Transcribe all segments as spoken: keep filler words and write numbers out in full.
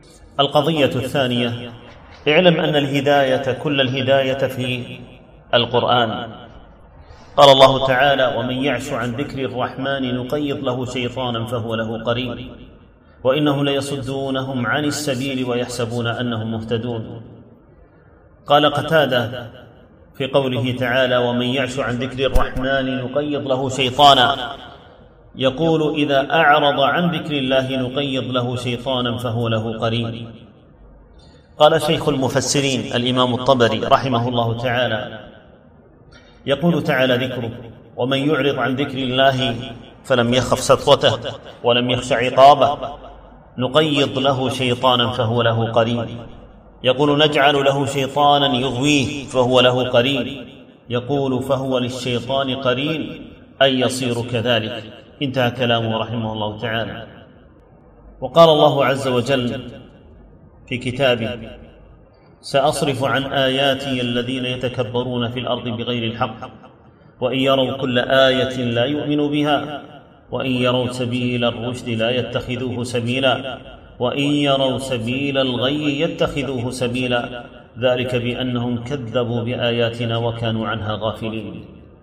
القضية الثانية: اعلم أن الهداية كل الهداية في القرآن. قال الله تعالى: ومن يعش عن ذكر الرحمن نقيض له شيطانا فهو له قرين وإنهم ليصدونهم عن السبيل ويحسبون أنهم مهتدون. قال قتادة في قوله تعالى: ومن يعش عن ذكر الرحمن نقيض له شيطانا، يقول إذا أعرض عن ذكر الله نقيض له شيطانا فهو له قرين. قال شيخ المفسرين الإمام الطبري رحمه الله تعالى: يقول تعالى ذكره: ومن يعرض عن ذكر الله فلم يخف سطوته ولم يخش عقابه نقيض له شيطانا فهو له قرين. يقول: نجعل له شيطانا يغويه فهو له قرين. يقول: فهو للشيطان قرين أي يصير كذلك. انتهى كلامه رحمه الله تعالى. وقال الله عز وجل في كتابه: سأصرف عن آياتي الذين يتكبرون في الأرض بغير الحق وإن يروا كل آية لا يؤمنوا بها وإن يروا سبيل الرشد لا يتخذوه سبيلا وإن يروا سبيل الغي يتخذوه سبيلا ذلك بأنهم كذبوا بآياتنا وكانوا عنها غافلين.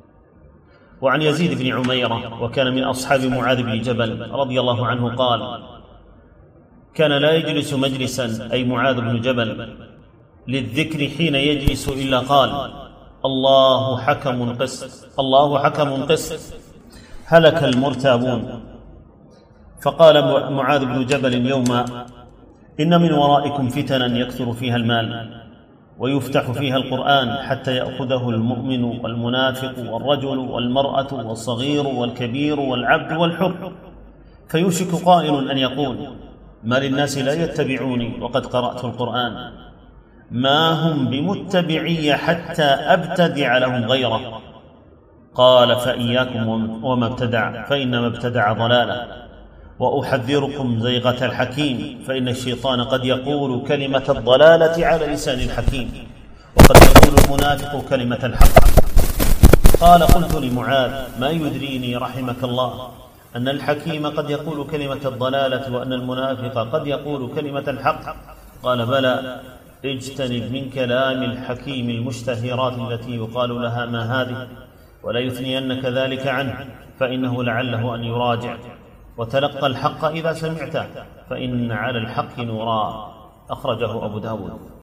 وعن يزيد بن عميرة وكان من أصحاب معاذ بن جبل رضي الله عنه قال: كان لا يجلس مجلسا أي معاذ بن جبل للذكر حين يجلس إلا قال: الله حكم قسط الله حكم قسط هلك المرتابون. فقال معاذ بن جبل يوما: إن من ورائكم فتنا يكثر فيها المال ويفتح فيها القرآن حتى يأخذه المؤمن والمنافق والرجل والمرأة والصغير والكبير والعبد والحر، فيوشك قائل أن يقول: ما للناس لا يتبعوني وقد قرأت القرآن، ما هم بمتبعي حتى أبتدع لهم غيره. قال: فإياكم وما ابتدع فإنما ابتدع ضلالا، وأحذركم زيغة الحكيم فإن الشيطان قد يقول كلمة الضلالة على لسان الحكيم وقد يقول المنافق كلمة الحق. قال: قلت لمعاذ: ما يدريني رحمك الله أن الحكيم قد يقول كلمة الضلالة وأن المنافق قد يقول كلمة الحق؟ قال: بلى، اجتنب من كلام الحكيم المشتهرات التي يقال لها ما هذه ولا يثنينك ذلك عنه فإنه لعله أن يراجع، وتلقى الحق إذا سمعته فإن على الحق نورا. أخرجه أبو داود.